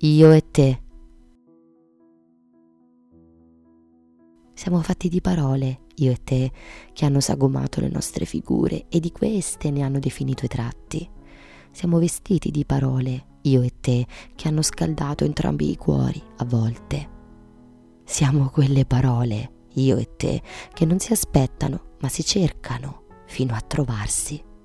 io e te. Siamo fatti di parole, io e te, che hanno sagomato le nostre figure e di queste ne hanno definito i tratti. Siamo vestiti di parole, io e te, che hanno scaldato entrambi i cuori, a volte. Siamo quelle parole, io e te, che non si aspettano, ma si cercano, fino a trovarsi.